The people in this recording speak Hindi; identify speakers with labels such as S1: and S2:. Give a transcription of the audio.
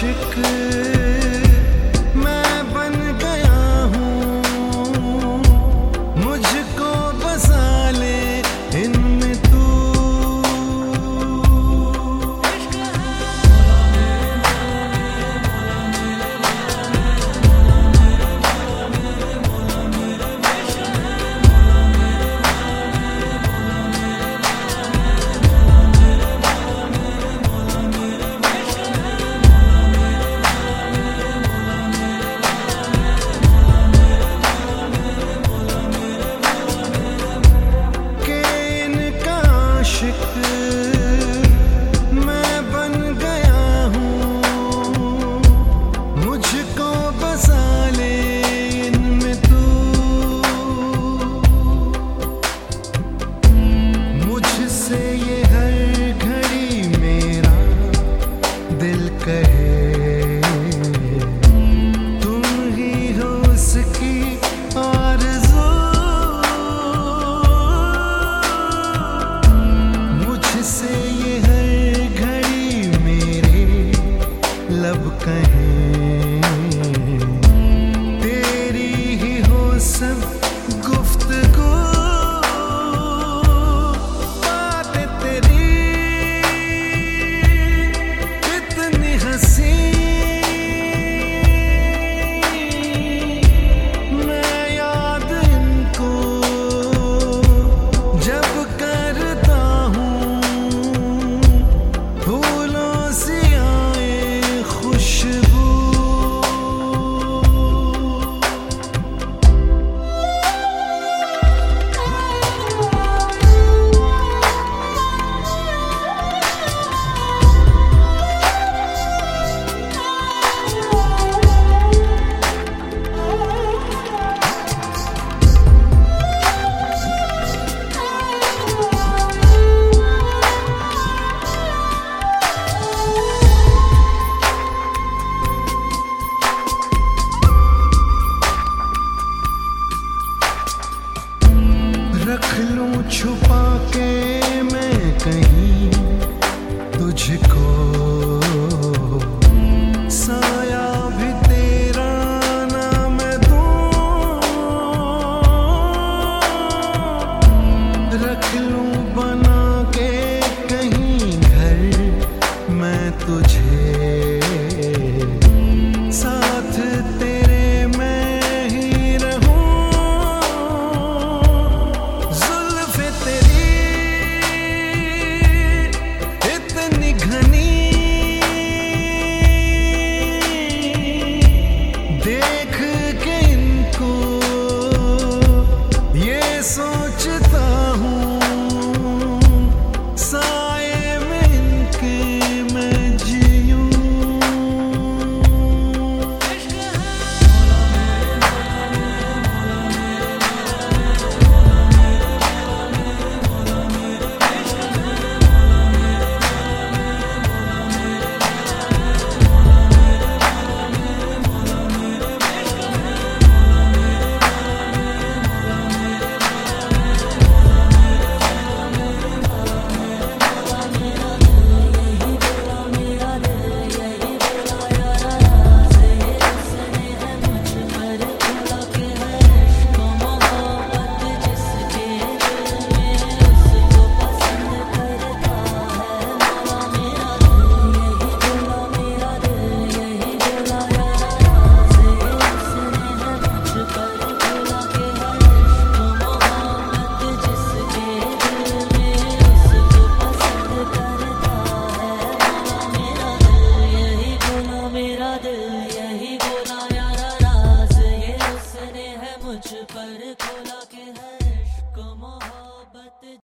S1: आशिक मैं बन गया हूँ, मुझको बसा ले इनमें तू। मैं बन गया हूँ, मुझको बसा ले इनमें तू। मुझसे ये हर घड़ी मेरा दिल कहे, तुम ही हो उसकी आरज़ू। से ये हर घड़ी मेरे लब कहें, तेरी ही हो सब गुफ्तगू। बातें तेरी कितनी हंसी, मैं याद इनको जब करता हूँ, रख लूं छुपा के मैं कहीं तुझको, साया भी तेरा ना मैं दूं। रख लूं बना के कहीं घर मैं तुझे,